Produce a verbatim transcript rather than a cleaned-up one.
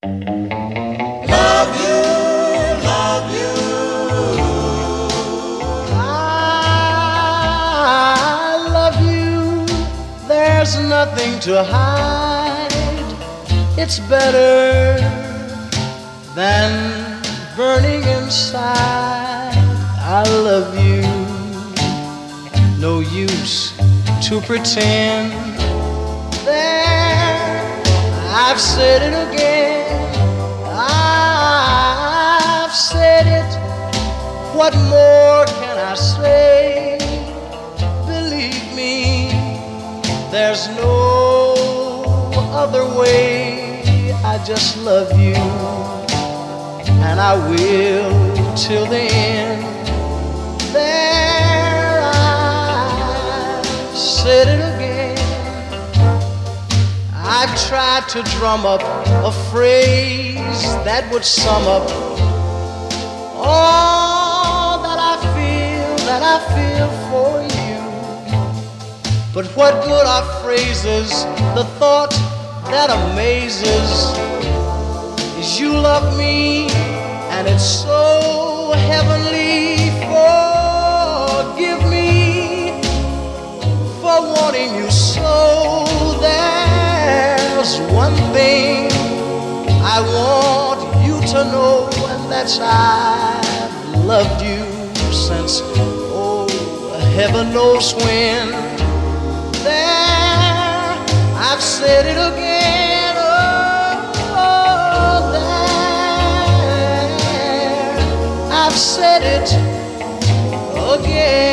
Love you, love you. I love you. There's nothing to hide. It's better than burning inside. I love you. No use to pretend. There, I've said it again. I've said it. What more can I say? Believe me, there's no other way. I just love you, and I will till the end. There, I've said it again. I've tried to drum up a phrase that would sum up all that I feel, that I feel for you. But what good are phrases? The thought that amazes is you love me, and it's so heavenly. Forgive me for wanting you so. There's one thing I want you to know, and that's I've loved you since, oh, heaven knows when. There, I've said it again, oh, there, I've said it again.